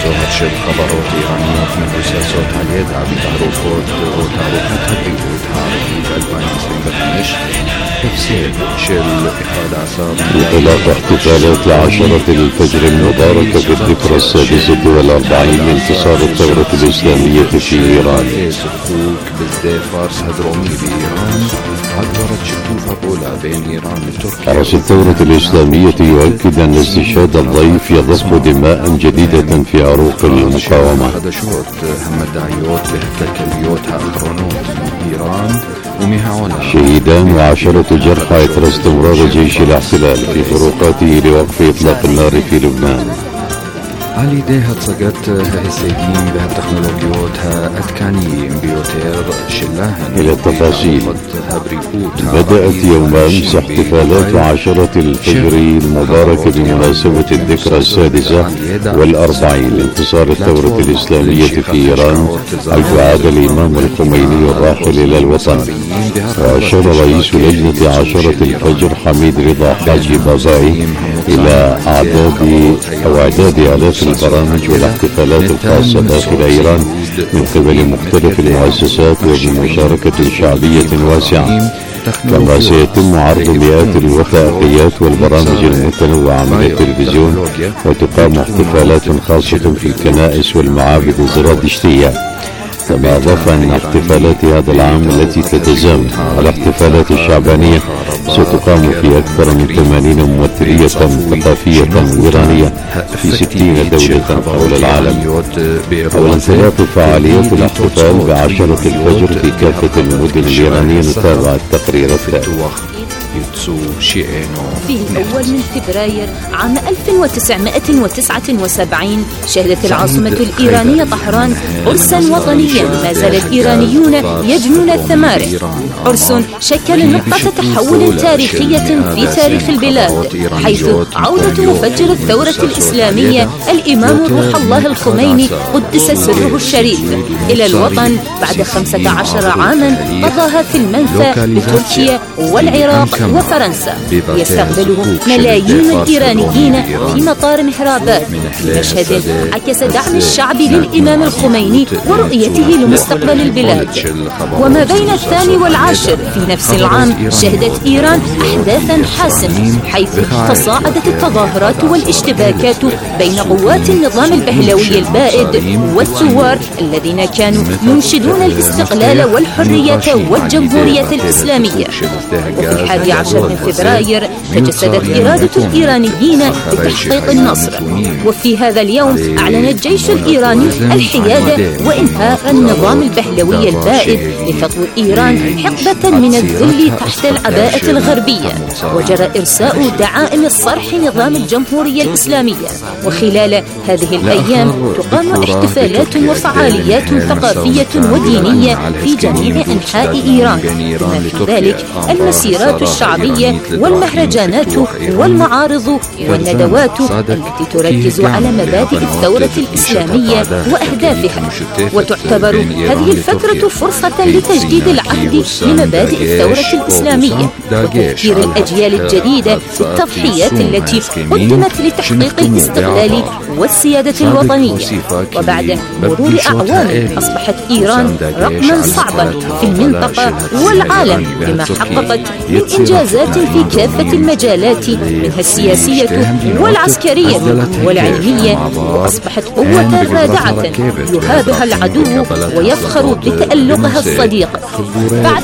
زهر شل خبرات إيرانية من روسيا صوت عليه دعبي تعرفات وتعرفات تدريبات عربية 2025 تفسير شل إحدى عصر انطلاق احتفالات لعشرة الفجر المباركة في الذكرى 46 لانتصار الثورة الإسلامية في إيران. سفوك بزدي فارس هدرومي بإيران عبرت شكوفة أولى بين إيران وتركيا. حرس الثورة الإسلامية يؤكد أن استشهاد الضيف يضخ دماء جديدة في عروق المقاومة. خدشوت هم الدعيوت بهتكليوت أخرونوت إيران شهيدان وعشرة جرحى إثر استمرار جيش الاحتلال في طرقاته لوقف إطلاق النار في لبنان. علي ديها تصقت هالسيدين بهالتكنولوجيات هالأتكانية بيوتير شلاهن. إلى التفاصيل. بدأت يوم أمس احتفالات عشرة الفجر المباركة بمناسبة الذكرى 46 لانتصار الثورة الإسلامية في إيران، حيث عاد الإمام الخميني الراحل إلى الوطن. وأشار رئيس لجنة عشرة الفجر حميد رضا حاجي باباي إلى إعداد آلاف البرامج والاحتفالات الخاصة داخل إيران من قبل مختلف المؤسسات وبمشاركة شعبية واسعة، كما سيتم عرض مئات الوثائقيات والبرامج المتنوعة من التلفزيون، وتقام احتفالات خاصة في الكنائس والمعابد الزرادشتية. كما أضاف أن احتفالات هذا العام التي تتزامن على الاحتفالات الشعبانية ستقام في أكثر من 80 ممثلية ثقافية إيرانية في 60 دولة حول العالم. وانطلاق فعاليات الاحتفال بعشرة الفجر في كافة المدن الإيرانية. نتابع التقرير التالي. في الأول من فبراير عام 1979 شهدت العاصمة الإيرانية طهران عرسا وطنيا ما زال الإيرانيون يجنون الثماره. عرس شكل نقطة تحول تاريخية في تاريخ البلاد، حيث عودة مفجر الثورة الإسلامية الإمام روح الله الخميني قدس سره الشريف إلى الوطن بعد 15 عاما قضاها في المنفى لتركيا والعراق وفرنسا. يستقبله ملايين الإيرانيين في مطار مهرابات في مشهد عكس دعم الشعب للإمام الخميني ورؤيته لمستقبل البلاد. وما بين 2 والعاشر في نفس العام شهدت إيران أحداثا حاسمة، حيث تصاعدت التظاهرات والاشتباكات بين قوات النظام البهلوي البائد والثوار الذين كانوا ينشدون الاستقلال والحرية والجمهورية الإسلامية. وفي 11 من فبراير تجسدت إرادة الإيرانيين بتحقيق النصر، وفي هذا اليوم أعلن الجيش الإيراني الحيادة وإنهاء النظام البهلوي البائد لفطو إيران حقبة من الذل تحت العباءة الغربية، وجرى إرساء دعائم الصرح نظام الجمهورية الإسلامية. وخلال هذه الأيام تقام احتفالات وفعاليات ثقافية ودينية في جميع أنحاء إيران، بما في ذلك المسيرات الشعبية والمهرجانات والمعارض والندوات التي تركز على مبادئ الثورة الإسلامية وأهدافها. وتعتبر هذه الفترة فرصة لتجديد العهد لمبادئ الثورة الإسلامية وتذكير الأجيال الجديدة بالتضحيات التي قدمت لتحقيق الاستقلال والسيادة الوطنية. وبعد مرور أعوام أصبحت إيران رقما صعبا في المنطقة والعالم بما حققت من إنجازات في كافة المجالات منها السياسية والعسكرية والعلمية، وأصبحت قوة رادعة يهابها العدو ويفخر بتألقها الصديق. بعد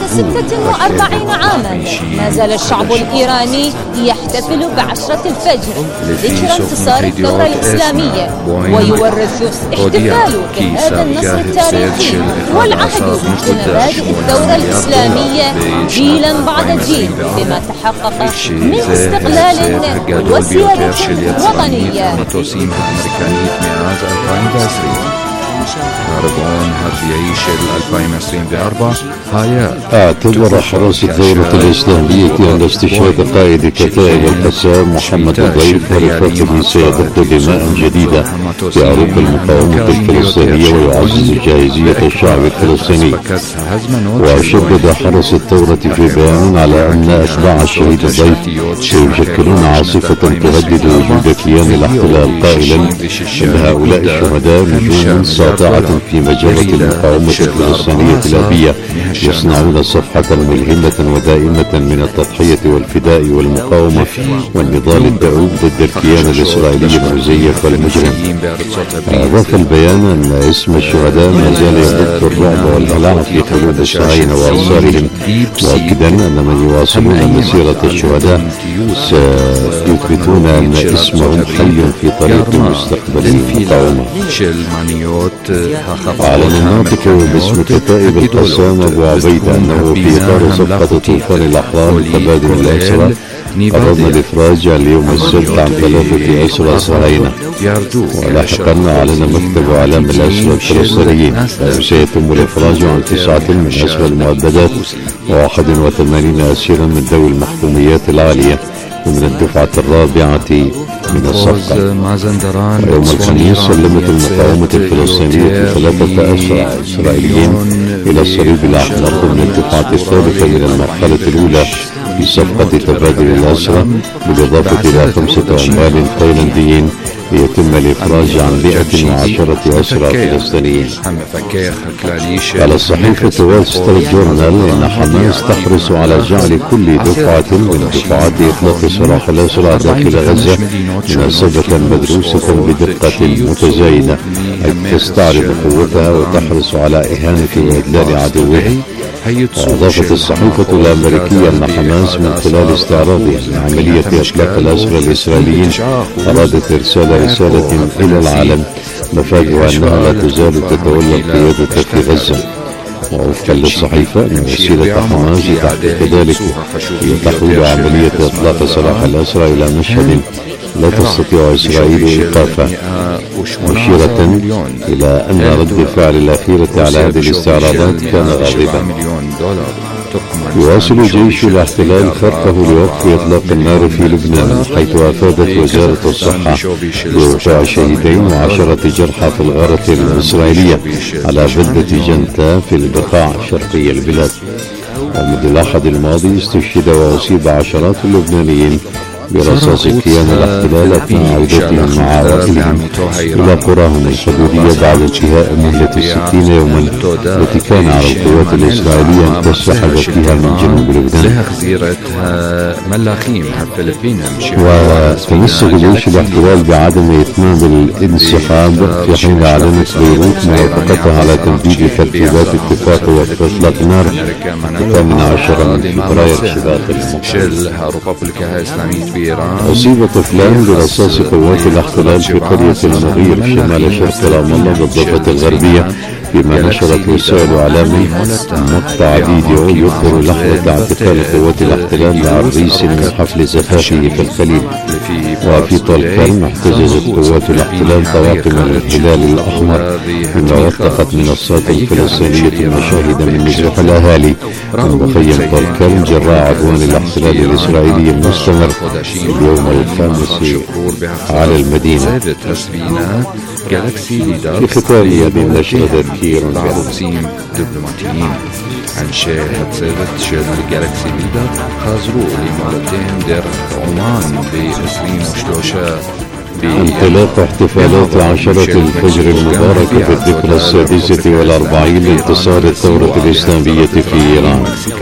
46 عاما ما زال الشعب الإيراني يحتفل بعشرة الفجر ذكرى انتصار الثورة الإسلامية، ويورث احتفاله بهذا النصر التاريخي والعهد بمبادئ الثورة الإسلامية جيلا بعد جيل بما تحقق من استقلال وسيادة وطنية. הרבעון הרביעי של 2024 היה اعتبر حرس الدولة الإسلامية أن استشهاد قائد كتائب القسام محمد الضيف ورفاقه سيضخ دماء جديدة في عروق المقاومة الفلسطينية ويعزز جاهزية الشعب الفلسطيني. وشدد حرس الثورة في بيان على أن أتباع الشهيد الضيف سيشكلون عاصفة تهدد وجود كيان الاحتلال، قائلا إن هؤلاء الشهداء نجوم ساطعة في مجرة المقاومة الفلسطينية الأبية، يصنعون صفحة ملهمة ودائمة من التضحية والفداء والمقاومة والنضال الدؤوب ضد الكيان الإسرائيلي المزيف والمجرم. أضاف البيان أن اسم الشهداء ما زال يبث الرعب والهلع في قلوب الصهاينة وأنصارهم، مؤكدا أن من يواصلون مسيرة الشهداء سيثبتون أن اسمهم حي في طريق مستقبل المقاومة. أعلن الناطق باسم كتائب القسام أبو عبيدة أنه في إطار صفقة طوفان الأحرار تبادل الأسرى قررنا الإفراج اليوم السبت عن 3 أسرى صهاينة. ولاحقا أعلن مكتب إعلام الأسرى الفلسطينيين أنه سيتم الإفراج عن 9 من أسرى المؤبدات و81 أسيرا من ذوي المحكوميات العالية ومن الدفعة الرابعة من الصفقة. يوم الخميس سلمت المقاومة الفلسطينية 3 أسرى إسرائيليين إلى الصليب الأحمر من الدفعة الثالثة من المرحلة الأولى في صفقة تبادل الأسرى، بالإضافة إلى 5 عمال تايلانديين ليتم الإفراج عن 110 أسرى فلسطينيين. على الصحيفة وول ستريت جورنال إن حماس تحرص على جعل كل دفعة من دفعات إطلاق سراح الأسرى داخل غزة مناسبة مدروسة بدقة متزايدة، حيث تستعرض قوتها وتحرص على إهانة وإذلال عدوها. وأضافت الصحيفة الأمريكية أن حماس من خلال استعراضها لعملية إطلاق الأسرى الإسرائيليين أرادت إرسال رسالة إلى العالم مفادها أنها لا تزال تتولى القيادة في غزة. ووفقا للصحيفة أن وسيلة حماس تحقق ذلك هي تحويل عملية إطلاق سراح الأسرى إلى مشهد لا تستطيع إسرائيل إيقافه، مشيرة إلى أن رد الفعل الأخيرة على هذه الاستعراضات كان غاضبا. يواصل جيش الاحتلال فرقه لوقف إطلاق النار في لبنان، حيث أفادت وزارة الصحة بوقوع شهيدين و10 جرحى في الغارة الإسرائيلية على بلدة جنتا في البقاع شرقي البلاد. ومنذ الأحد الماضي استشهد وأصيب عشرات اللبنانيين برصاص كيان الاحتلال أثناء عودتهم مع عائلهم إلى قراهم الحدودية بعد انتهاء مهلة 60 يوما التي كان على القوات الإسرائيلية أن تسحب فيها من جنوب لبنان. وتمسك جيش الاحتلال بعدم إتمام الانسحاب في حين أعلنت بيروت موافقتها على تنفيذ ترتيبات اتفاق وقف إطلاق النار 18 من فبراير شباط المقاومة. أصيب طفلان برصاص قوات الاحتلال في قرية المغير شمال شرق رام الله بالضفة الغربية، فيما نشرت وسائل إعلام مقطع فيديو يظهر لحظة اعتقال قوات الاحتلال لعريس من حفل زفافه في الخليل. وفي طالكرم احتجزت قوات الاحتلال طواقم الهلال الأحمر، فيما وثقت منصات الفلسطينية مشاهد من نزوح الأهالي من مخيم طالكرم جراء عدوان الاحتلال الإسرائيلي المستمر اليوم الخامس على المدينة. في ختام هذه النشرة تذكير بعروسين دبلوماسيين عن شاهد صيغة شيل جالكسي ليدر خازروا لمرتين در عمان ب23 انطلاق احتفالات عشرة الفجر المباركة في الذكرى 46 لانتصار الثورة الإسلامية في إيران.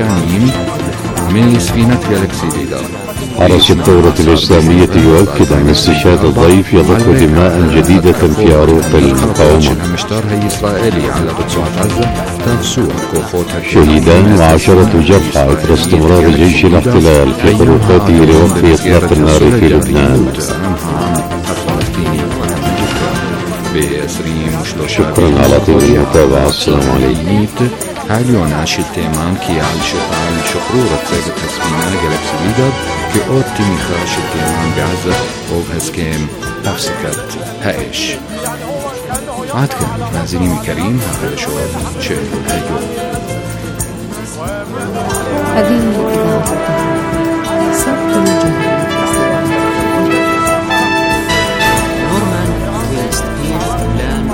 حرس الثورة الإسلامية يؤكد أن استشهاد الضيف يضخ دماء جديدة في عروق المقاومة. شهيدان و10 جرحى إثر استمرار جيش الاحتلال في خروقاته لوقف إطلاق النار في لبنان. شكرا على طول المتابعة. السلام عليكم. העליון של תימן כי על שחרור הצוות הספינה גלקסי לידר כאות תמיכה של תימן בעזה ובהסכם הפסקת האש. عاد كان مازنين كريم هذا شغل شيء اليوم. هذه إذاعة صوت الجمهورية. نورمان ويستقيل فلان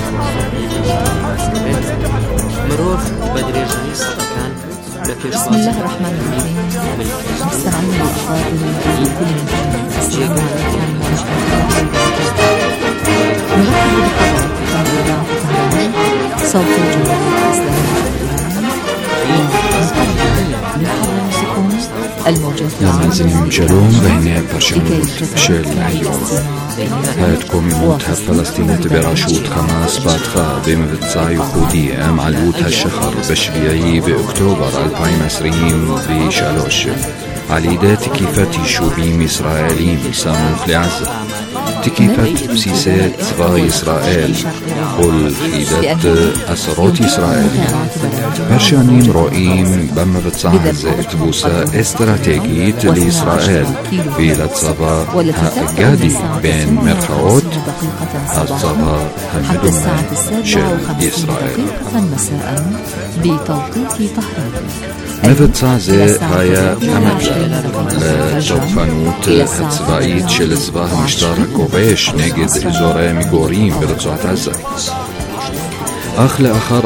مرور بدري جميل صدقان. بسم الله الرحمن الرحيم. مستمعين الأفاضل في كل مكان، السلام عليكم ورحمة الله وبركاته. نرحب بحضراتكم بإذاعة طهران صوت الجمهورية الإسلامية لازم شلوم بين برشلونة شل اليوم هاتكم يموت فلسطين براشوت خماس باتخا بمبتزا يهودية معلوت هالشهر بشبيعي بأكتوبر 2020 بشالوش على تكيفة شوبيم إسرائيليين ساموخ لعزة تكيفة بسيسات صبا إسرائيل قل خيدت أسرات إسرائيل برشانين رؤيم بما بتصعزت بوسا استراتيجية لإسرائيل في لتصبا هاقادي بين مرخوت هالصبا همدوما شل إسرائيل بتوقيت طهران. مبتزعزة هاي أمجا لجوفانوت هتسبايت شل صباح مشتار كوبيش نجد إزوري ميغوريم برצועת عزة أخ لآخر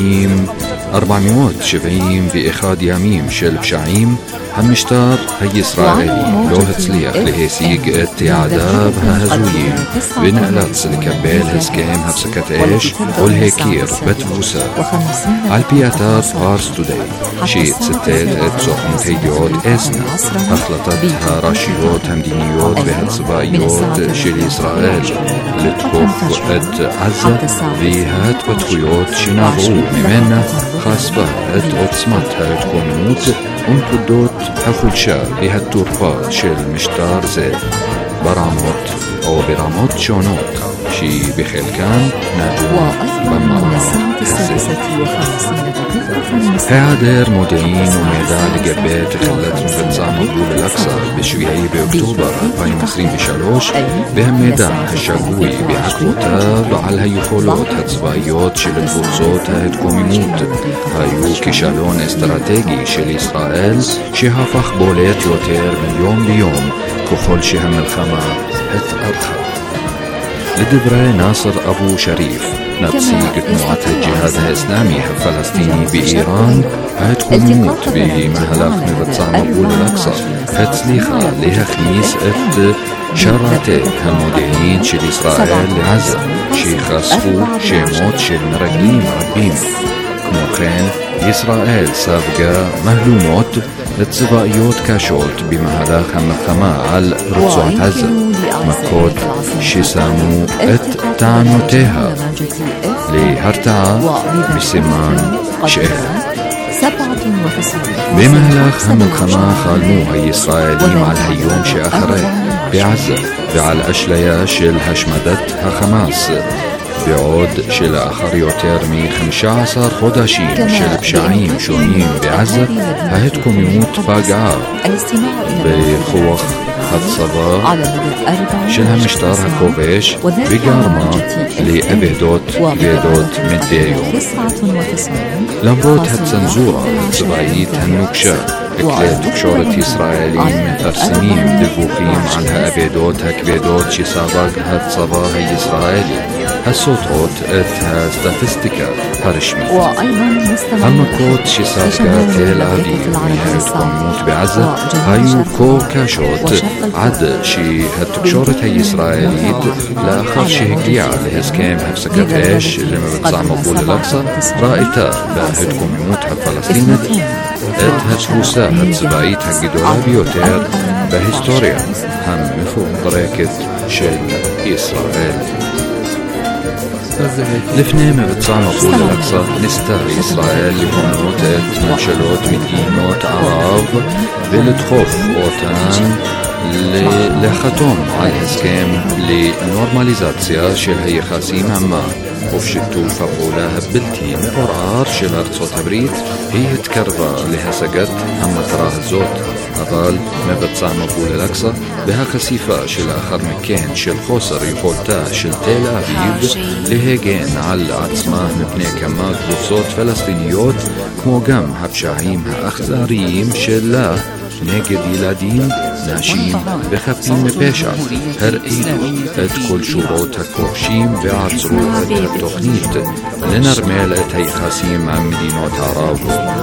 470 يميم شل بشعيم همشتار هي إسرائيلي لو هتسليخ لهيسيق التعداب هزويين بنقلات سلكبيل هسكيم هبسكت إيش والهيكير بتبوسا عالبياتار بارس توداي شيء ستات اتسوحن تيديوت إسنا أخلطت هاراشيوت همدينيوت بهتسبايوت شل إسرائيل لتكوف ات عزة بهات بتخيوت شنابو ممنا خاصبة ات أتصمت هاتكونوت انتدوت أفلشا بهالتورفات شل مشتار زي براموت أو براموت شونوت شي بخلكان ناجو بمراموت هزي هادر مودعين وميدان لقبات خلت مبتزع مقبول الأقصى بشويعي بأكتوبر 2020 بشالوش بهم ميدان هالشاقوي بعقوتاب على هيوخولوت هتصبايوت شل البوزوت هتكوم يموت هايو كشالون استراتيجي شل إسرائيل شها فخ بوليت يوتير من يوم بيوم كخول شها ملخمة هتأرخى لدبري ناصر أبو شريف نتسيق تنوعات الجهاد الإسلامي الفلسطيني بإيران هتكون موت بمهلاخ مبتزع مقبول الأقصى هتسليخة لها خميس ات شراتي همودعين شل إسرائيل لعزة شي خاصفو شي موت شل مرقلين ربين كموخين إسرائيل سابقا مهلوموت لتصبايوت كاشوت بمهلاخ همخما على رצועת عزة مكوت شسامو ات تعنوتها لهرتعا بسمان شئها بمهلاخ همخما خالمو هي إسرائيلي مع الهيوم شآخري بعزة بعل أشليا شل هشمدت هخماس بعود شل آخر يوتر من 15 خداشين شل بشعيم شونين بعزة هاتكم يموت باقعا بخوخ هتصبا شلها مشتار هكوبيش بقارما لأبيدوت بيدوت مديو لمروت هتسنزورة صبايت هنوكشا اكلات تكشورة إسرائيليين أرسمين دبوخيم عنها أبيدوت هكبيدوت شي سابق هتصبا هي إسرائيلي هالصوتوت اتها ستاتستيكا هرشمي همكوت شي سابقا تيل أبيب ويهاتكم يموت بعزة هايو كو كاشوت عد شي هالتكشورة هي إسرائيليت لآخر شي هكليع لهسكيم هفسكت إيش اللي مبتزع مقبول الأقصى رائتا باهتكم يموت هالفلسطينة ات هتبوسا هتسبايت هجدولا بيوتير بهستوريا هم مفهوم بريكت شل إسرائيل لفني مبتزع مقبول الأقصى نستا إسرائيل لهونوت ات ممشلوت مدينوت عرب بلتخوف وطن لختم على الاسكام لنورماليزاتسيا شل هي خاسيم عما وفشتو فقولا هبلتي مقرار شل أرض صوت هبريت هي تكربا لها سقت هم تراه الزوت אבל מבצע מבול אל-אקצא והחשיפה שלאחר מכן של חוסר יכולתה של תל אביב להגן על עצמה מפני כמה קבוצות פלסטיניות, כמו גם הפשעים האכזריים שלה נגד ילדים, נשים וחפים מפשע, הרעידו את כל שורות הכובשים ועצרו את התוכנית לנרמל את היחסים עם מדינות ערב.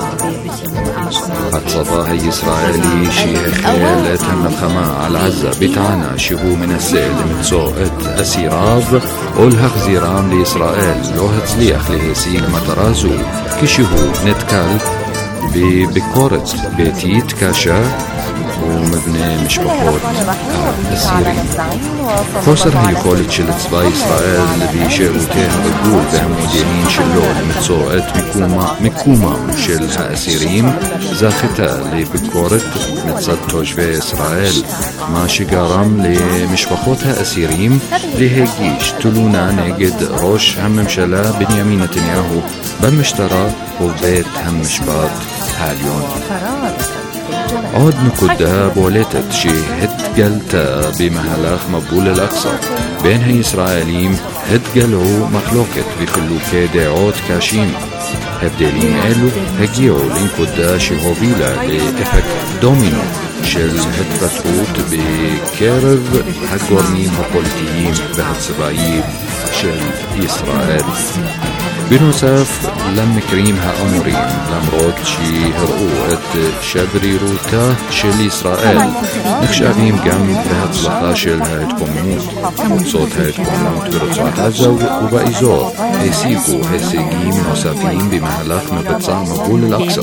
הצבא הישראלי שהחל את המלחמה על עזה בטענה שהוא מנסה למצוא את אסיריו או להחזירם לישראל לא הצליח להשיג מטרה זו כשהוא נתקל בביקורת ביתית קשה ומבני משפחות האסירים. חוסר היכולת של צבא ישראל ושירותי הגבול והמודיעין שלו למצוא את מיקומם של האסירים זכתה לביקורת מצד תושבי ישראל, מה שגרם למשפחות האסירים להגיש תלונה נגד ראש הממשלה בנימין נתניהו במשטרה ובית המשפט העליון. עוד נקודה בולטת שהתגלתה במהלך מבול אל-אקצא בין הישראלים, התגלעו מחלוקת וחילוקי דעות קשים. הבדלים אלו הגיעו לנקודה שהובילה לאפקט דומינו של התפתחות בקרב הגורמים הפוליטיים והצבאיים של ישראל. בנוסף למקרים האמורים, למרות שהראו את שברירותה של ישראל, נחשבים גם בהצלחה של ההתקוממות. קבוצות ההתקוממות ברצועת עזה ובאזור השיגו הישגים נוספים במהלך מבצע מבול אל-אקצא.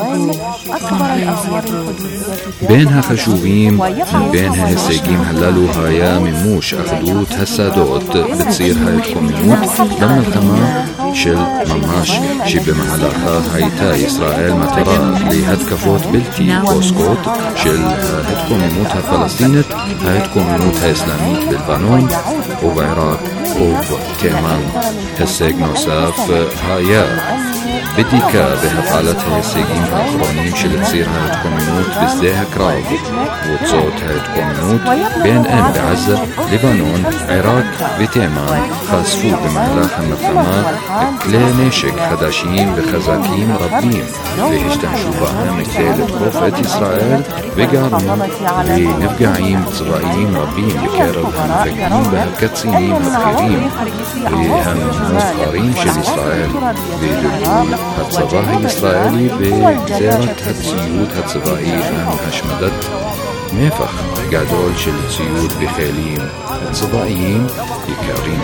בין החשובים מבין ההישגים הללו היה מימוש אחדות השדות בציר ההתקוממות במלחמה של ממש, שבמהלכה הייתה ישראל מטרה להתקפות בלתי פוסקות של ההתקוממות הפלסטינית, ההתקוממות האסלאמית בלבנון ובעיראק ובתימן. הישג נוסף היה בדיקה והפעלת ההישגים האחרונים של ציר ההתקוממות בשדה הקרב. קבוצות ההתקוממות בין אם בעזה, לבנון, עיראק ותימן חשפו במהלך המלחמה כלי נשק חדשים וחזקים רבים והשתמשו בהם כדי לתקוף את ישראל וגרמו לנפגעים צבאיים רבים בקרב המפקדים והקצינים הבכירים והמובחרים של ישראל, ודלגו הצבא הישראלי בגזירת הציוד הצבאי והשמדת נפח גדול של ציוד בכלים צבאיים יקרים.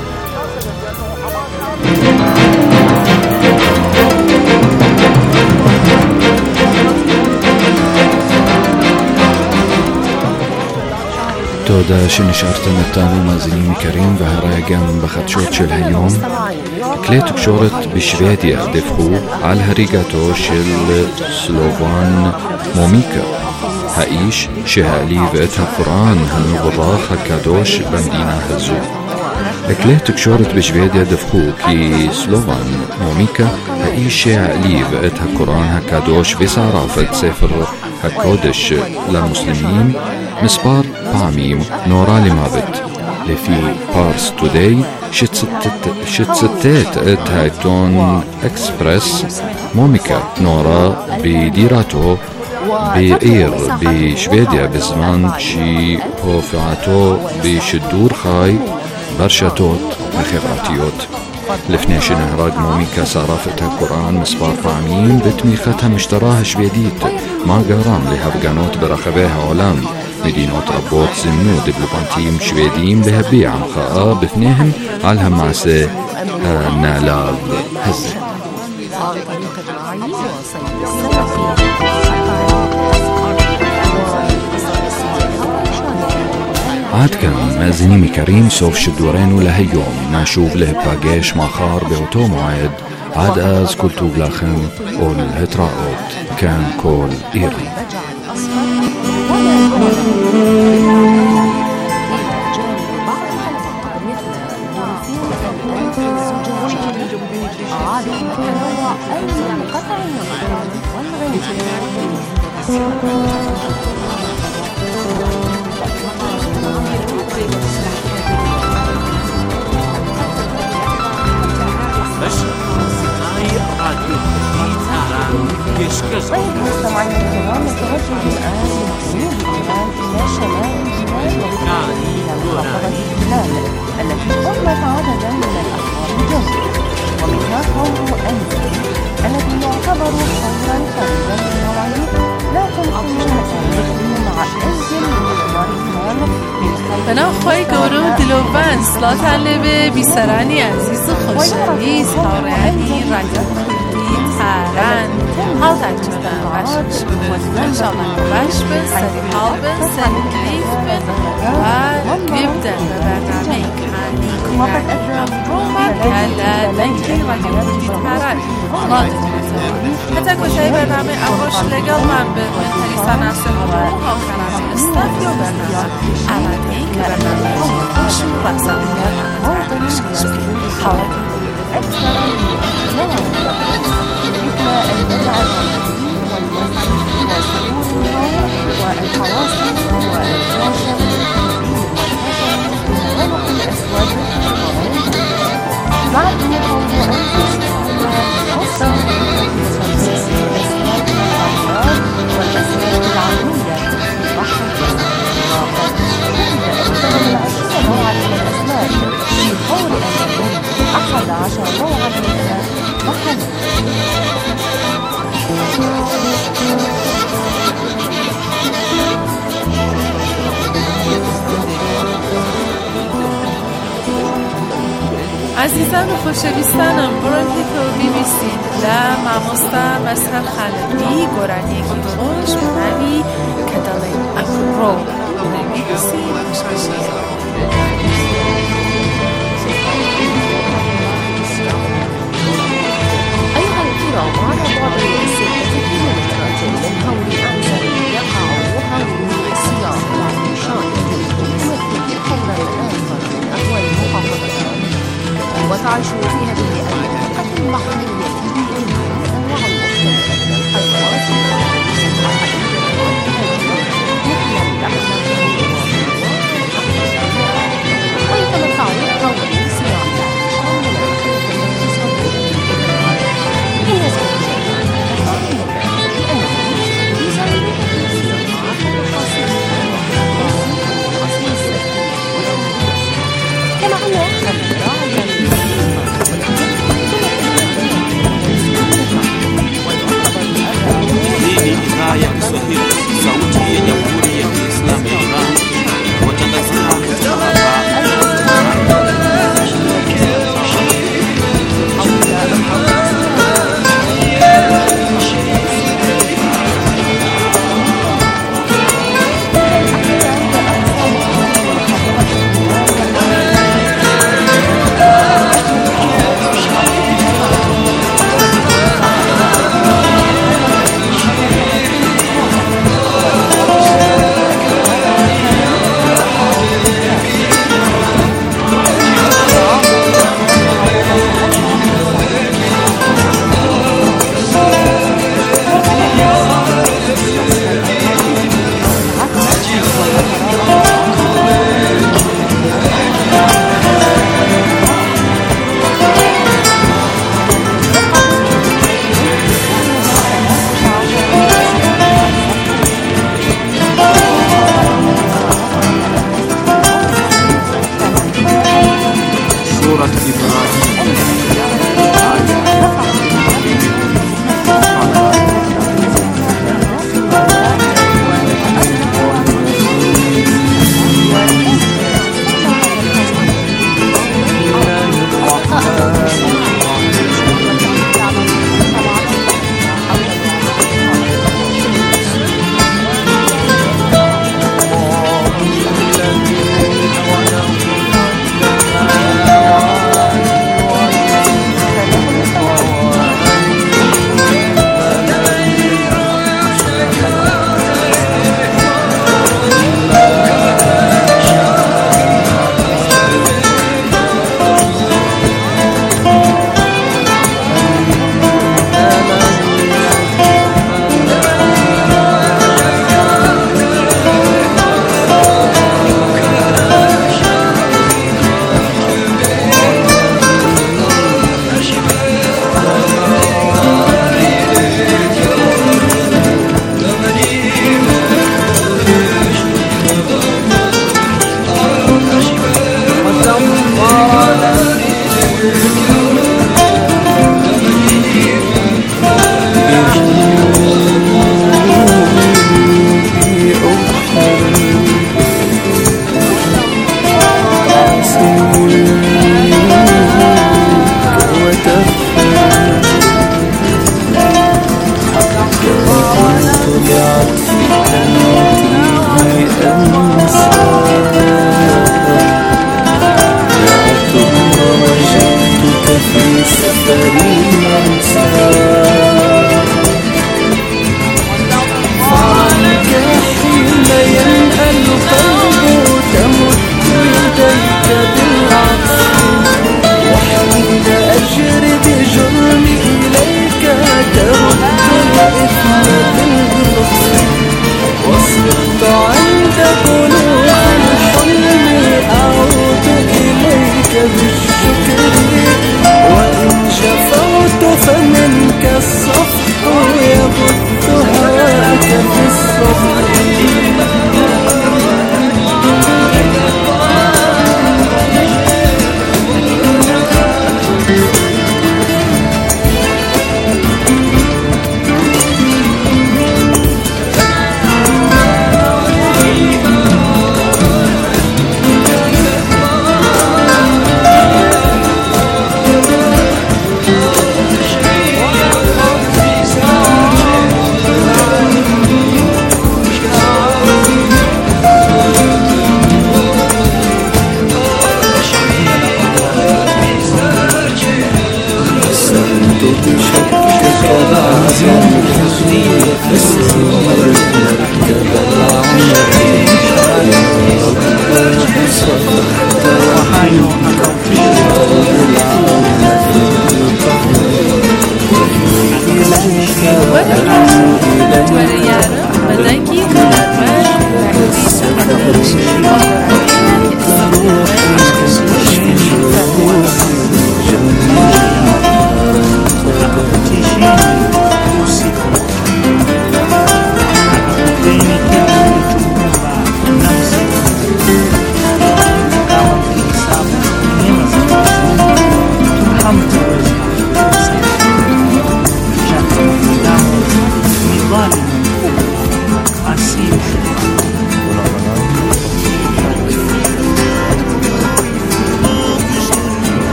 תודה שנשארתם איתנו מאזינים יקרים, והרי גם בחדשות של היום. כלי תקשורת בשוודיה דיווחו על הריגתו של סלובן מומיקה, האיש שהעליב את הקוראן המבורך הקדוש במדינה הזו. כלי תקשורת בשוודיה דיווחו כי סלובן מומיקה, האיש שהעליב את הקוראן הקדוש ושרף את ספר הקודש למוסלמים מספר פעמים, נורה למוות. לפי פארס טודיי שצטט את העיתון אקספרס, מומיקה נורה בדירתו בעיר בשוודיה בזמן שהופעתו בשידור חי ברשתות החברתיות. לפני שנהרג מומיקה שרף את הקוראן מספר פעמים בתמיכת המשטרה השוודית, מה גרם להפגנות ברחבי העולם. מדינות רבות זימנו דיפלומטים שוודיים להביע מחאה בפניהם על המעשה הנעלב הזה. עד כאן מאזינים יקרים, סוף שידורנו להיום. נשוב להיפגש מחר באותו מועד. עד אז כל טוב לכם ולהתראות. כאן כל אירי. عادة تتنوع أي قطع والغني مستمعينا الكرام نتوجه الآن من جنوب إيران إلى شمال الجبال إلى محافظة بلاد التي أغلق عددا من الأخبار الجوية ومنها فور أنزل الذي يعتبر فورا فريدا من نوعه لا تمكن متابعته مع أنزل بناخوای گورو دلوبن سلاتن لبه بیسرانی عزیز خوشحالی سارعی رنگی ترن حال تکتبن وشش انشاءالله وش بن سری حال بن سری کیف بن و بیبدن به برنامه کردی کردی افرومت کلا لنگی رنگی ترن حتی کجای برنامه اواش لگل من به منتری سنسه و حاکرمی استفیو برنامه عملی که برنامه شو بسن برنامه شکشبی حالا مثل البدع والحواصل والجوشة ونقل الأسود بعد موضوع الأسود والأسود العقلية بحر نوعا من الأسماك في فور أن يكون 11 نوعا منها محلية. عزیزان و خوشویستانم برای که بی‌بی‌سی لا مامۆستا مەسحەر خالقی گۆرانیەکی خۆش بە ناوی کە دەڵێن ئەفرۆ لە بی‌بی‌سی أيها الكرام على بعد 6 كيلومترات من هول أنزل يقع هول السياق والمشاة يمثل حول الآخر من أهوال المحافظة وتعيش في هذه المنطقة البحرية أنواع مختلفة من الحيوانات ويتمتع القوم بصناعة شاملة كما أن ya Kiswahili, sauti ya Jamhuri ya Kiislamu ya Iran, watangazia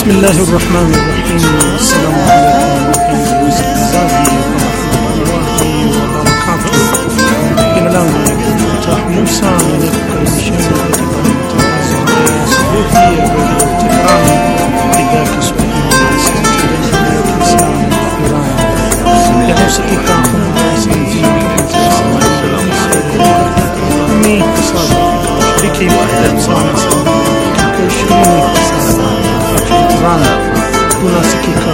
بسم الله الرحمن الرحيم. السلام عليكم wasikilizaji warahmatullahi wabarakatuh. Jina langu ni Fatah Musa na nikukaribisheni katika matangazo ya asubuhi ya Radio Tehran, idhaa ya Kiswahili ya sauti ya Kiislamu Iran. Yanayosikika kupitia sauti ya ni sasa shiriki sana katika 20 sasa Iran. Tunasikika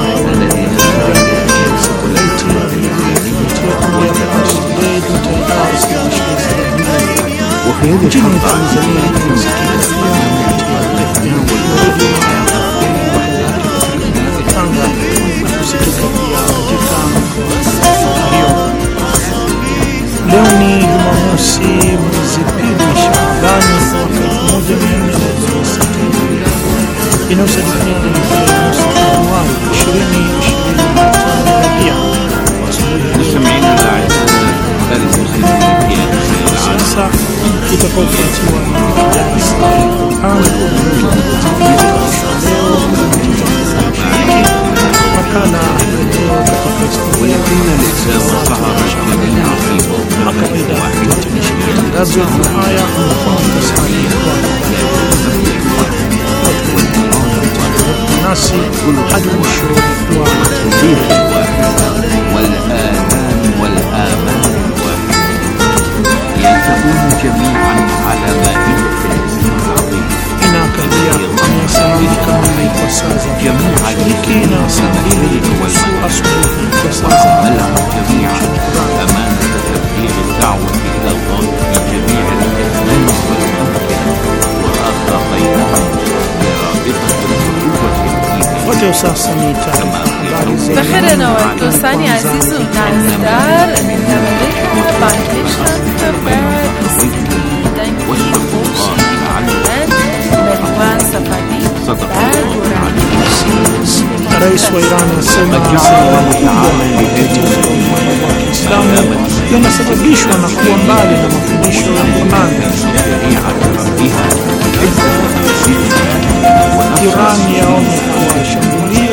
وفي هذه الحلقة leo ni Jumamosi, mwezi pili Shaabani mwaka 1400 inayosadifiana na Februari 2024. Sasa itakayofuatiwa makala tangazo haya nasi hadi mwisho wa والآلام والآمال يلتقون جميعا على مائدة العظيم inakaribia salamu kamili kwa saa za Mashariki na saa 2 asubuhi kwa saa za جميعا أمانة تبليغ الدعوة إلى الله في جميع الأزمان والأمكنة وآخر بينهم برابطة الأخوة fuatio sasa ni habari za بخير نوال دوستانی عزیز و نزدار نمریکا باندیشان برد دنگی خوش معلومات ملوان سفری بعد Rais wa Iran asema Kiislamu yanasababishwa na kuwa mbali na mafundisho ya Qur'an. Iran yaonya kuwa shambulio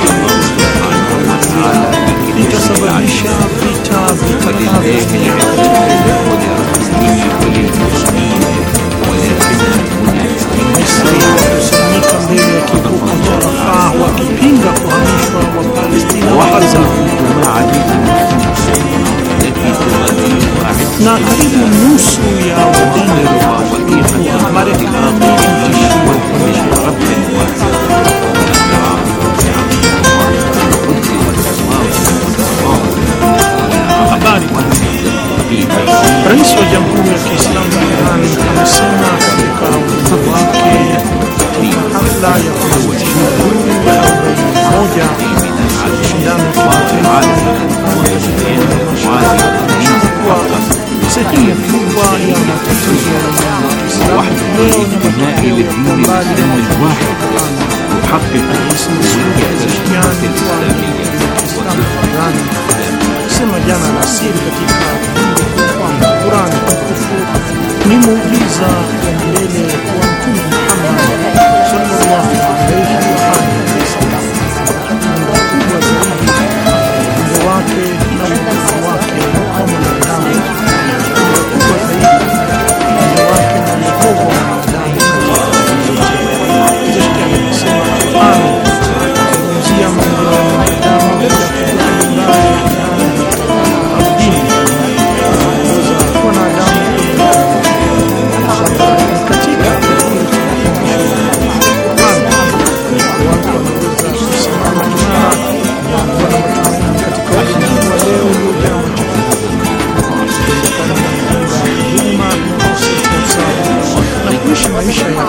litasababisha vita kusanyika mbele ya kivuko cha Rafah wakipinga kuhamishwa wa Palestina wa Gaza. Na karibu nusu ya wageni wa Marekani habari. Rais wa Jamhuri ya Kiislamu ya Iran amesema katika ujumbe wake katika hafla ya kuhitimisha moja shindano ya kimataifa kuwa sehemu kubwa ya matatizo ya Kiislamu leo ni matokeo ya mbali na sema jana alasiri katika kwamba Qur'an tukufu ni muujiza wa milele wa Mtume Muhammad sallallahu alayhi wasallam. Kubwa zaidi ujumbe wake na mtume wake kwa mwanadamu, kubwa zaidi ujumbe wake na mwokovu wa mwanadamu. Kisha anasema Qur'an kuzungumzia mambo ya mwanadamu maisha ya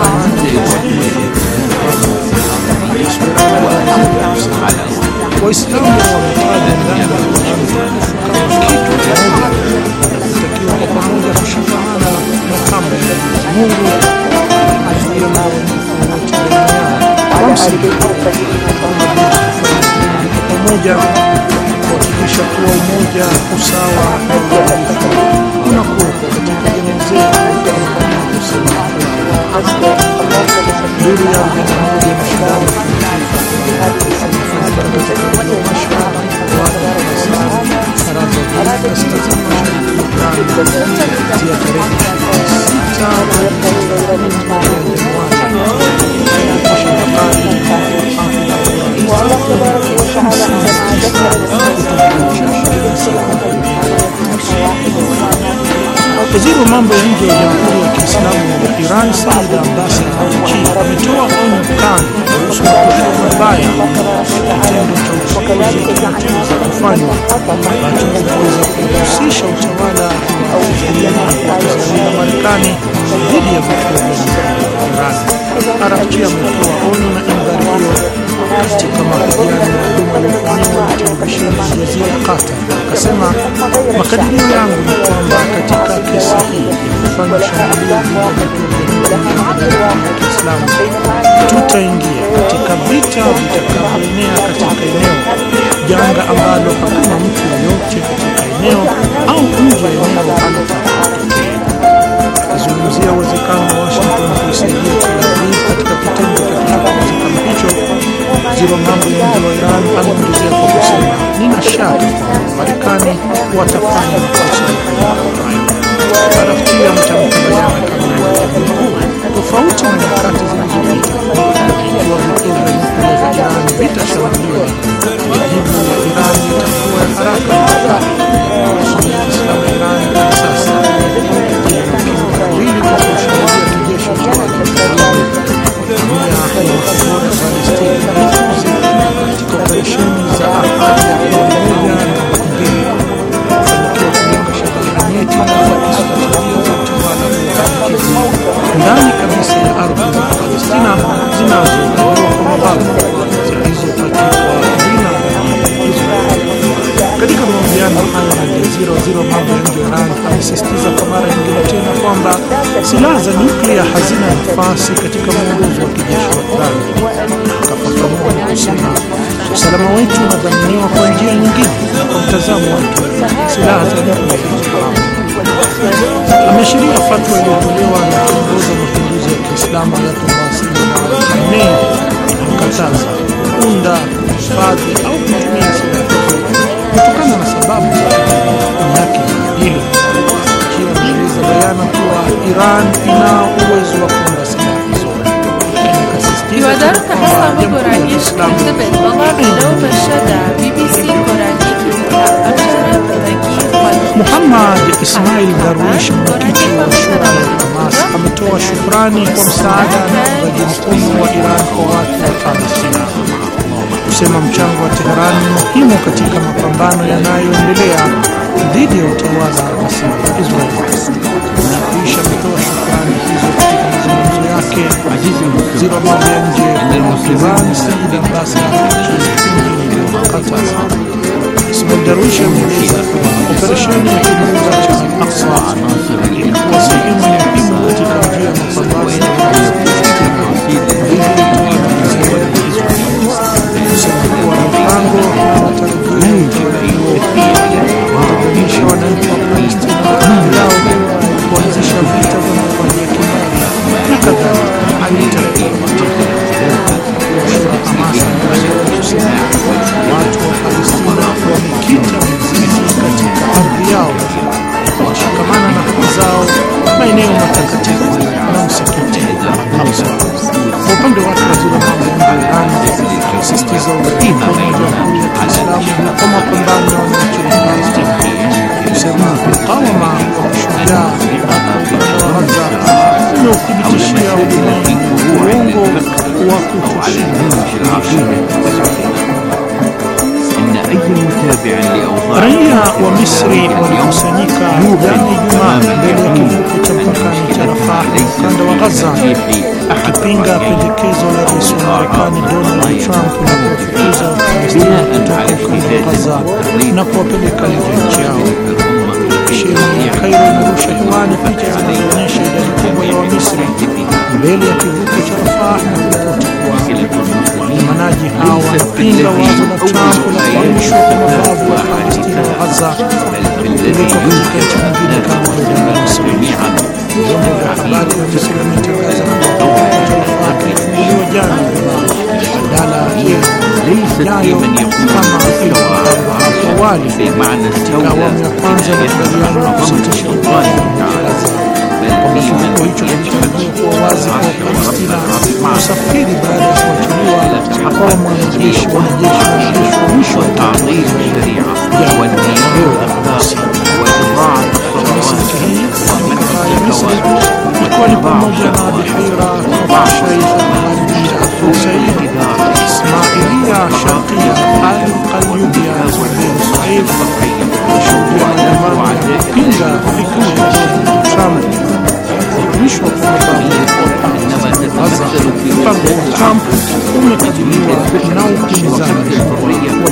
Waislamu wametaja ndani ya Qur'an kama kitu kimoja kitakiwa kwa pamoja kushikamana na kamba ya Mungu azuia mambo yote pamoja kuhakikisha kuwa umoja, usawa na uadilifu unakuwa katika jamii zetu duru ya mashindano Waziri wa mambo ya nje wa Jamhuri ya Kiislamu ya Iran Said Abbas Araghchi ametoa onyo kali kuhusu matokeo mabaya kitendo cha uchokozi kinachoweza kufanywa ambacho kinaweza kuhusisha utawala wa Israeli na Marekani dhidi ya vituo vya Iran. Araghchi ametoa onyo na indhari hiyo katika mahojiano maalum aliyofanyiwa na televisheni ya Jazeera Qatar. Akasema, makadirio yangu ni kwamba katika kesi hii ya kufanya shambulio ya Kiislamu tutaingia katika vita vitakavyoenea katika eneo, janga ambalo hakuna mtu yeyote katika eneo au nje ya eneo anatokea. Akizungumzia uwezekano wa Washington kuisaidia Tel Aviv katika kitendo kitakachowezekana hicho, waziri wa mambo ya nje wa Iran ameongezea kwa kusema, nina shaka kwamba Marekani watafanya makosa hayo. Araghchi ametamka bayana kama tofauti na nyakati zilizopita, ikiwa vituo vya nyuklia vya Iran vitashambuliwa, jibu la Iran itakuwa haraka na kali. Islamu ya Iran sasa ili kwa kushambulia kijeshi utawala wa Israeli ya makombora balistiki katika operesheni za ahadi ya pamoja na mbili kufanikiwa kulenga shabaha nyeti za kistratejia za utawala wa ndani kabisa ya ardhi za Palestina zinazokaliwa kwa mabavu zilizopachikwa jina la Israeli. Katika mahojiano haya na Jazeera, waziri wa mambo ya nje wa Iran amesisitiza kwa mara nyingine tena kwamba silaha za nyuklia hazina nafasi katika mwongozo wa kijeshi wa Iran. Akafafanua na kusema, usalama wetu unadhaminiwa kwa njia nyingine na kwa mtazamo wetu silaha za nyuklia ni haramu. Ameashiria fatwa iliyotolewa na kiongozi wa mapinduzi ya Kiislamu Ayatollah Sayyid Ali Khamenei kukataza kuunda, kuhifadhi au kutumia silaha kutokana na sababu yake hilo. Akieleza bayana kuwa Iran ina uwezo wa kuunda silaha hizo. هواداران پاکستان گرایش کرده به بالا بلو بشده BBC گرایی که ابشار بدگی Muhammad Ismail Darwish, mwenyekiti wa shura ya Hamas, ametoa shukrani kwa msaada na uungaji mkono wa Iran kwa watu wa Palestina, kusema mchango wa Tehran ni muhimu katika mapambano yanayoendelea dhidi ya utawala wa Israeli. Darwish ametoa shukrani hizo katika mazungumzo yake waziri wa mambo ya nje wa Iran Said Abbas Araghchi mjini Qatar. Ismail Darwish ameeleza kuwa operesheni ya kimbunga cha Al-Aqsa ilikuwa sehemu muhimu katika njia ya mapambano ya kusema kuwa mpango na matarajio kuunganisha wananchi wa Palestina lao kuanzisha vita vya mauaji ya kimbari na kadhalika. Alitarajia watu wa Palestina wamekita mizizi katika ardhi yao, wakishikamana na haki zao, maeneo matakatifu na msikiti Al-Aqsa. Kwa upande wake, waziri wa mambo ya nje wa Iran alisisitiza umuhimu wa Jamhuri ya Kiislamu kwa mapambano ya wananchi wa Palestina, kusema mukawama wa kishujaa wa Gaza unaothibitishia ulimwengu uongo wa kuheshimu. Raia wa Misri walikusanyika jana Ijumaa mbele ya kivuko cha mpakani cha Rafah ukanda wa Gaza wakipinga pendekezo la rais wa Marekani Donald Trump la kuwafukuza Wapalestina kutoka ukanda wa Gaza na kuwapeleka nje ya nchi yao. Televisheni ya Kairo imerusha hewani picha zinazoonyesha idadi kubwa ya Wamisri mbele ya kivuko cha Rafah na kuripoti kuwa waandamanaji hao wanapinga wazo la Trump la kuhamishwa kwa mabavu wa Palestina wa Gaza kupelekwa katika nchi nyingine kama Jordan na Misri. Vyombo vya habari vya Misri vimetangaza kuwa Rafah ilifunguliwa jana badala ya leo ijayo kama ilivyopangiwa hapo awali katika awamu ya kwanza ya makubaliano ya kusitisha mapigano ya Gaza. kituo hicho kilitarajiwa kuwa wazi kwa Palestina kusafiri baada ya kuachiliwa kwa mwanajeshi wa mwisho wa ikiwa ni pamoja na Bihaira, Sheikh Al-Gharbi, Abu Said, Ismailia, Sharqia, Al-Qalyubia, Zubair Said kushuhudia maandamano ya kupinga vikali Trump kuishwa kwa Gaza. Mpango wa Trump umekabiliwa na upinzani wa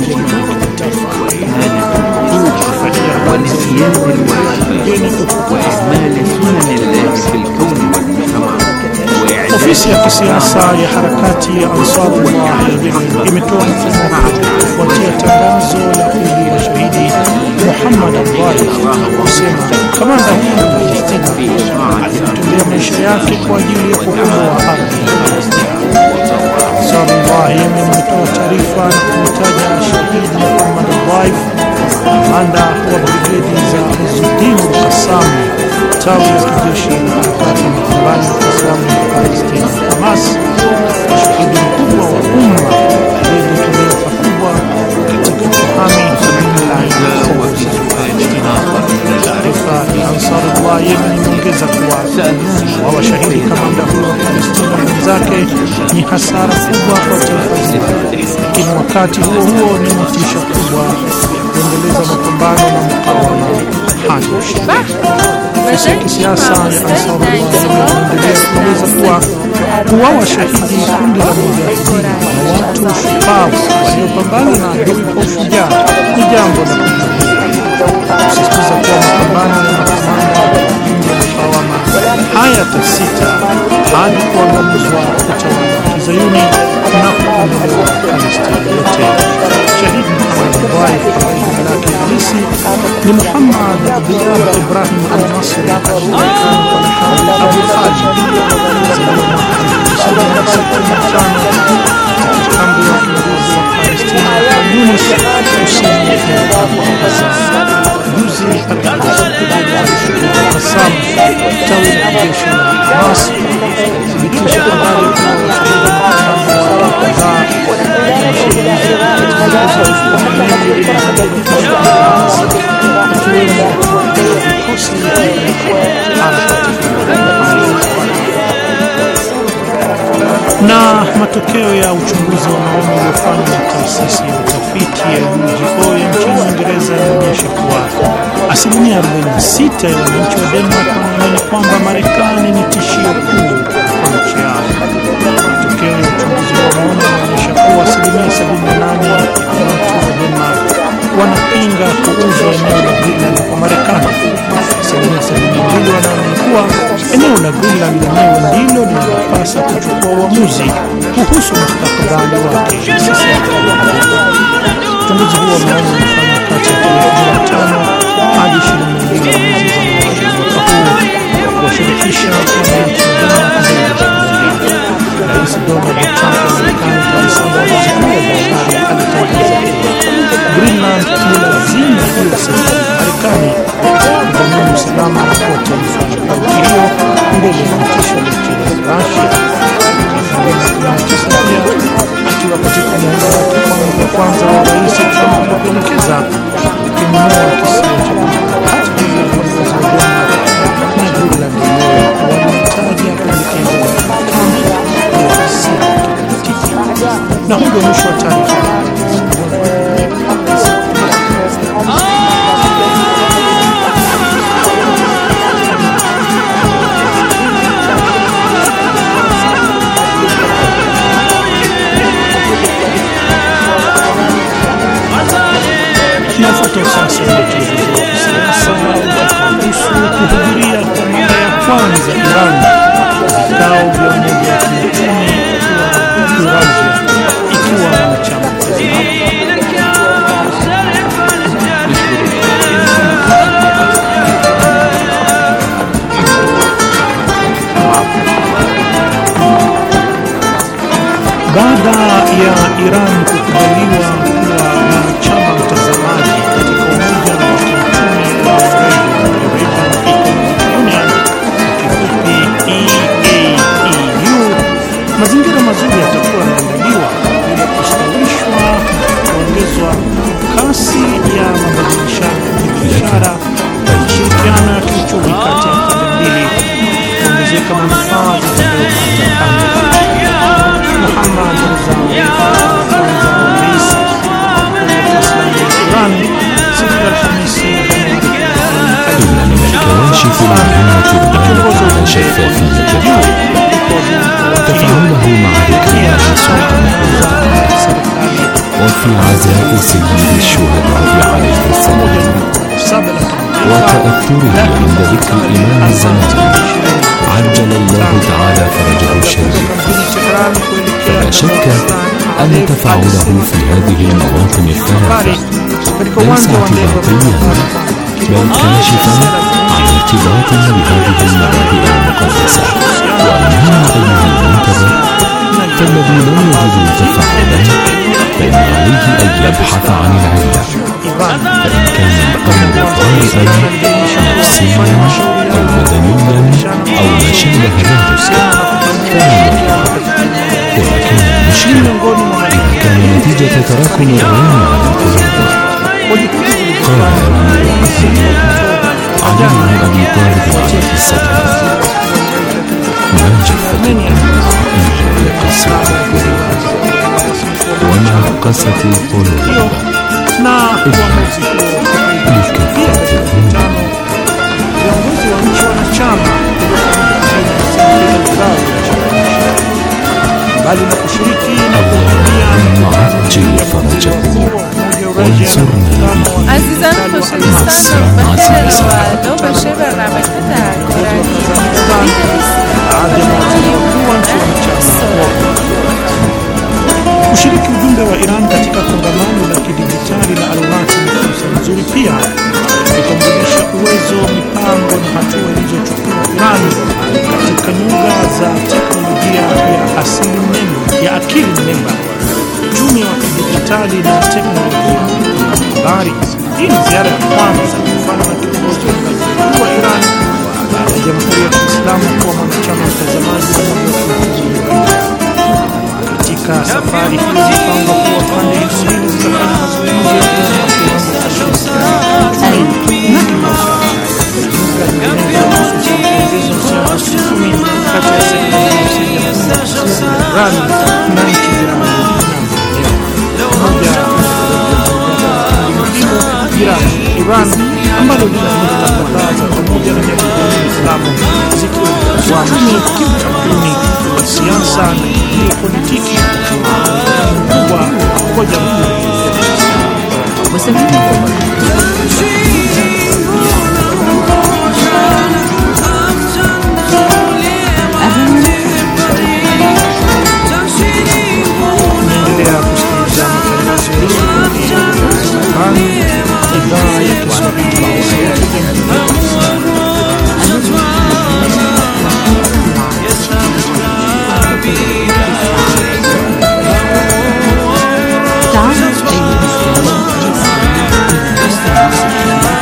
Ofisi ya kisiasa ya harakati ya Ansarullah imetoa mfumo kufuatia tangazo la kundi la shahidi Muhammad Abdullah kusema kamanda huyo wa Palestina alijitolea maisha yake kwa ajili ya kukomboa ardhi ya Palestina. Ansarullah imetoa taarifa na kumtaja shahidi Muhammad Abdullah, kamanda wa brigedi za Izzuddin al-Qassam, tawi la kijeshi la harakati ya mapambano ya Kiislamu ya Palestina Hamas, shahidi mkubwa wa umma aliyejitolea pakubwa katika kuhami familia ya Palestina. Taarifa ya Ansarullah imeongeza kuwa washahidi kamanda huyo wa Palestina wenzake ni hasara kubwa kwa taifa zima, lakini wakati huo huo ni motisha kubwa kuendeleza mapambano na mukawama hadi ushindi. Ofisi ya kisiasa ya Ansarullah imeendelea kueleza kuwa kuuawa shahidi kundi la mujahidini na watu shupavu waliopambana na adui kwa ushujaa ni jambo la kujivunia. Kusisitiza kuwa mapambano ya makamanda ya mukawama hayatasita hadi kuangamizwa utawala wa Kizayuni na kukombolewa Palestina yote. Shahidi Muhammad Abdullah ambaye jina lake halisi ni Muhammad Abdullah Ibrahim al-Masri anajulikana kwa lakabu Abu Khalid, kambi ya wakimbizi wa Palestina ya Yunus kusini mwa Gaza. Juzi Al-Qassam, tawi la kijeshi la Hamas, ilithibitisha habari kuwa washahidi mapambano kadhaa na matokeo ya uchunguzi wa maoni uliofanywa na taasisi ya utafiti ya UGO ya nchini Uingereza yanaonyesha kuwa 46% ya wananchi wa Denmark wanaamini kwamba Marekani ni tishio kuu kwa nchi yao. Matokeo ya uchunguzi wa maoni yanaonyesha kuwa 78% ya watu wa Denmark wanapinga kuuzwa eneo la Greenland kwa Marekani. 72% wanaamini kuwa eneo la Greenland lenyewe ndilo linalopaswa kuchukua uamuzi kuhusu mustakabali wake. Uchunguzi huo wa maoni umefanywa kati ya 15 hadi 22 mwezi mwaka huu kuwashirikisha wananchi wa Denmark. Rais Donald Trump wa Marekani alisema wazi kuwa alitangaza Greenland ni lazima iwe sehemu ya Marekani kudhamini usalama wa taifa la nchi hiyo mbele ya vitisho vya Russia. Akiwa katika muhula wake wa kwanza wa Rais Trump alipendekeza kununua kisiwa cha Greenland. Hata hivyo, viongozi wa Denmark na Greenland walitaja pendekezo la Trump kuwa si kitakatifu. Na huo ndio mwisho wa taarifa. Tunafuata sasa uchunguzi wa kisiasa kuhusu kuhudhuria kwa mara ya kwanza Iran vikao vya Umoja wa Kiuchumi wa Eurasia ikiwa mwanachama. Baada ya Iran kukubaliwa kuwa mwanachama mtazamaji katika Umoja wa Kiuchumi wa Eurasia, kifupi kuongezeka manufaa Muhammad Reza kwanza rais Iran siku ya Alhamisi إن من الكواشف المهمة الدالة على شفافية الحق تفاعله مع ذكر الله سبحانه وتعالى وفي عزاء سيد الشهداء عليه السلام وتأثره عند ذكر إمام الزمان عجل الله تعالى فرجه الشريف. فلا شك أن تفاعله في هذه المواطن الثلاثة ليس اعتباطيا بل كاشفا عن ارتباط بهذه المبادئ المقدسة ومنها علمه المنتظر فالذي لم يجد تفاعلا فإن عليه أن يبحث عن العلة، فإن كان الأمر طارئا نفسيا أو مدنيا أو ما شابه ذلك فلا يضر. ولكن المشكلة إذا كان نتيجة تراكم الران على القلوب. قال أمير المؤمنين علي بن أبي طالب عليه السلام: ما جفت الدموع إلا لقسوة القلوب، وما قست القلوب إلا لكثرة الذنوب. اللهم عجل فرجهم وانصرنا به عزیزان خوشویستان بخیر و دو باشه برنامه در kushiriki ujumbe wa Iran katika kongamano la kidijitali la Almaty ni fursa nzuri pia kutambulisha uwezo, mipango na hatua ilizochukua Iran katika nyuga za teknolojia ya akili mnemba, uchumi wa kidijitali na teknolojia ya habari. Hii ni ziara ya kwanza kufanya na kiongozi wa ngazi wa Iran baada ya Jamhuri ya Kiislamu kuwa mwanachama mtazamaji wa katika safari hii ilipangwa kuwa pande hizo mbili zitafanya mazungumzo ya Iran ambalo linamuta kutangaza pamoja na Jamhuri ya Kiislamu zikiwa ni kiutamaduni, siasa na politiki kubwa kwa Jamhuri ya Kiislamu. Naendelea kusikiliza matangazo ya idhaa ya Kiswahili تعالوا أيها السادة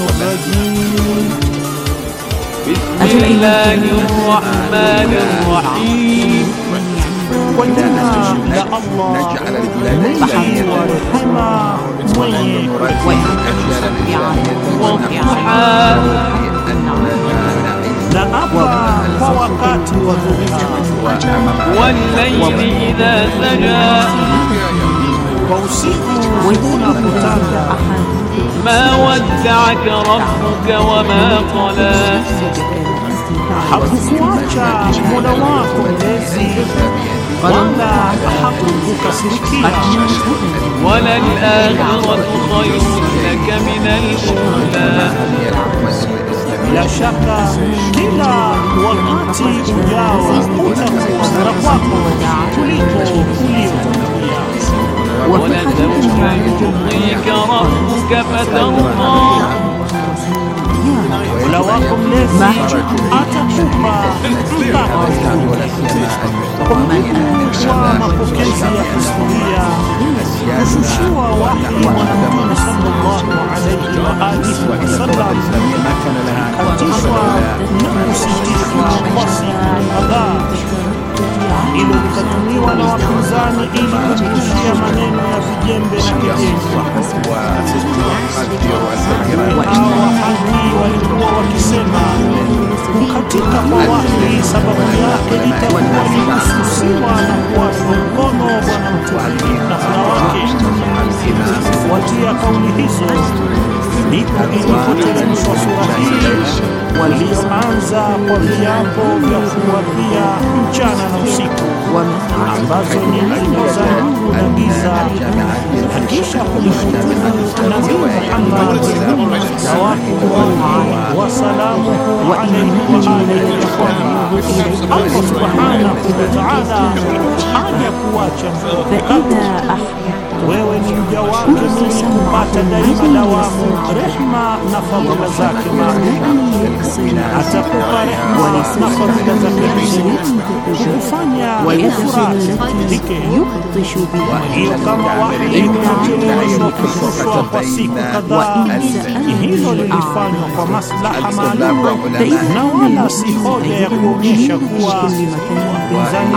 الرجيم. بسم الله الرحمن الرحيم. وجعلنا لله ورحمة نأبى ووقات وضحى والليل إذا سجى ما ودعك ربك وما قلى hakukuacha Mola wako mlezi wala hakukukasirikia وللآخرة خير لك من الأولى. bila shaka kila wakati ujao utakuwa bora kwako kuliko uliotangulia. ولسوف يعطيك ربك فترضى Mola wako mlezi atakupa mpaka kwa mapokezi ya historia kushushiwa wahi Bwana Mtume sallallahu alayhi wa alihi wasallam, katishwa na kusitishwa kwa siku kadhaa. Hilo likatumiwa na wapinzani ili kumrushia maneno ya vijembe na kejeli. Hawa haki walikuwa wakisema kukatika kwa wahi sababu yake itakuwa ni kususiwa na kuwashwa mkono Bwana Mtume na mla wake. Kufuatia kauli hizo ndipo ilipoteremshwa sura hii walioanza kwa viapo vya kuwapia mchana na usiku, ambazo ni nyimbo za nuru na giza, na kisha kumshukuru Nabii Muhammad salawatullahi wasalamuhu alayhi wa alihi ya kwamba Allah subhanahu wa ta'ala hajakuacha kamwe. Wewe ni mja wake mwenye kupata daima dawamu rehma na fadhila zake maalum. Atakupa rehma na fadhila zake hizo kukufanya ufurahike. Hiyo kama wahi ilipocheleweshwa kushushwa kwa siku kadhaa, hilo lilifanywa kwa maslaha maalum na wala si hoja ya kuonyesha kuwa wapinzani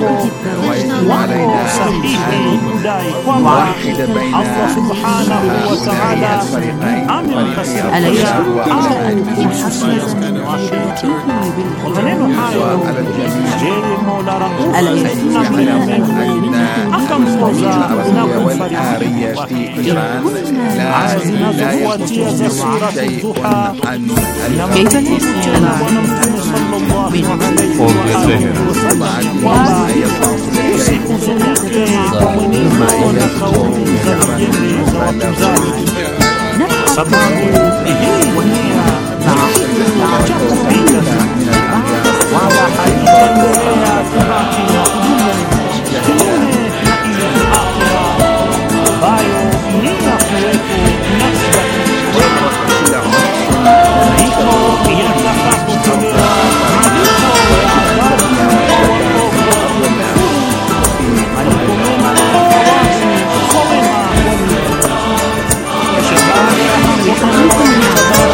wako sahihi kudai kwamba Allah subhanahu wa ta'ala amemkasirikia au kumsusia wake. Kwa maneno hayo yeye Mola Rauf na mrehemevu akampoza na kumfariji wake. Aya zinazofuatia za Suratul Duha zinamkumbusha tena Bwana Mtume sallallahu alayhi wasallam kwamba usihuzunike kwa mwenendo na kauli za vijembe za wapinzani, sababu hii dunia inaacha kupita wala haitaendelea kubaki na kudumu kinyume na ile akhera ambayo ni ya kuwepo nafsi hivyo yatakapotolewa malipo ya adhabu kwa wema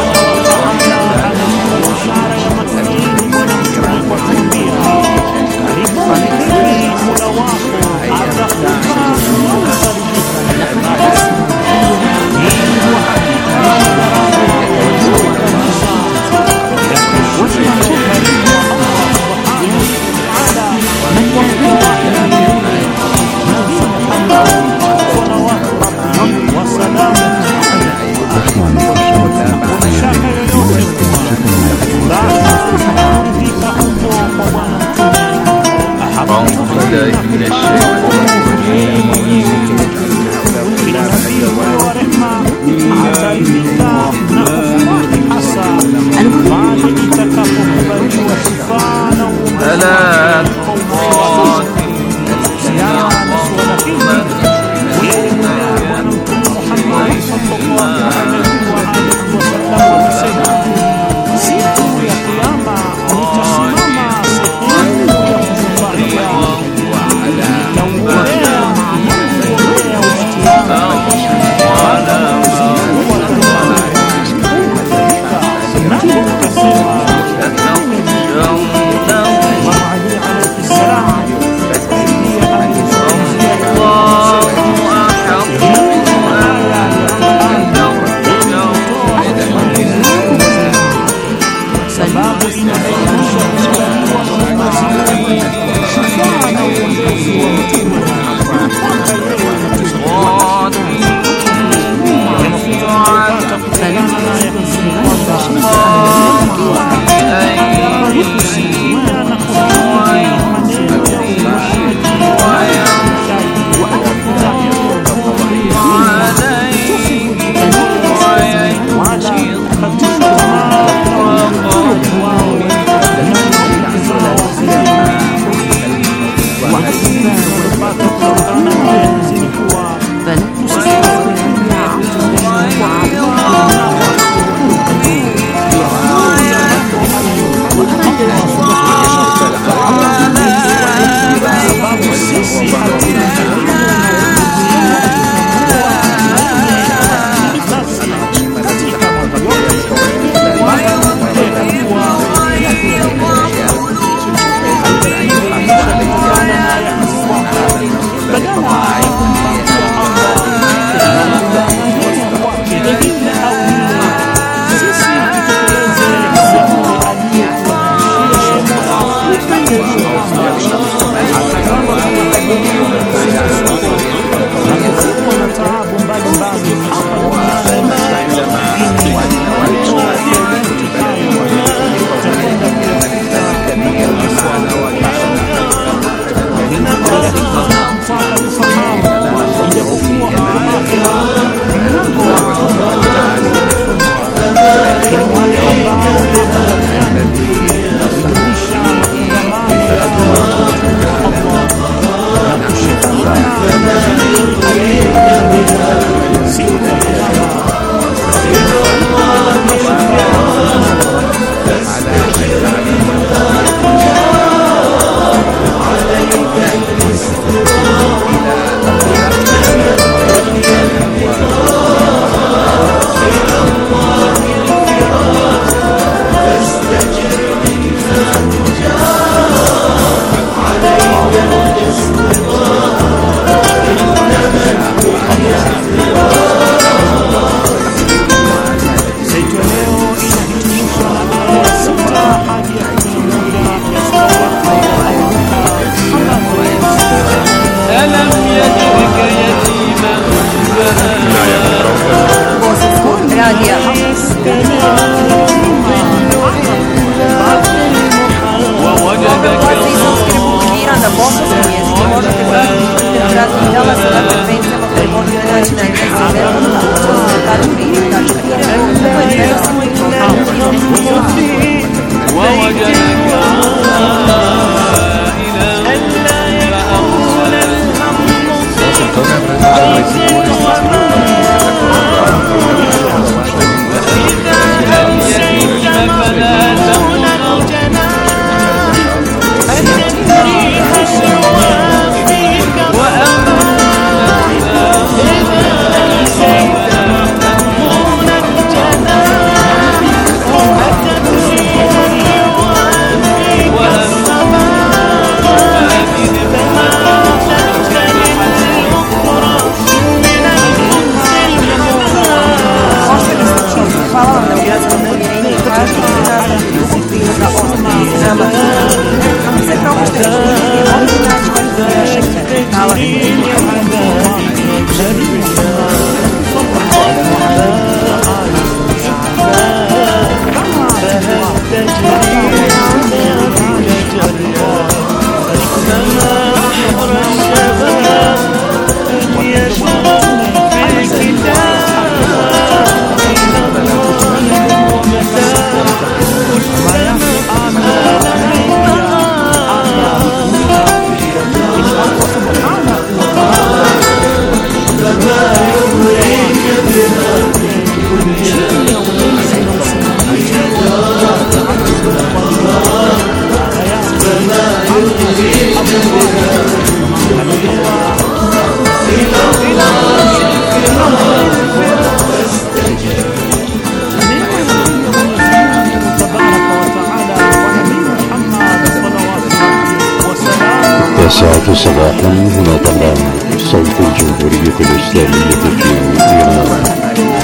9 صباحا هنا طهران صوت الجمهورية الإسلامية في إيران.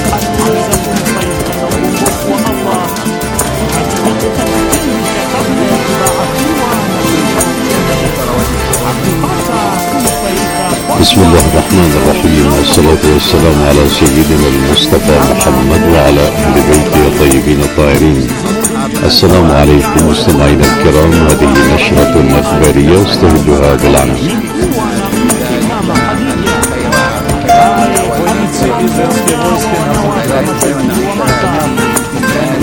بسم الله الرحمن الرحيم، والصلاة والسلام على سيدنا المصطفى محمد وعلى أهل بيته الطيبين الطاهرين. السلام عليكم مستمعينا الكرام، هذه نشرة أخبارية استهلها بالعناوين. Izraelskie wojska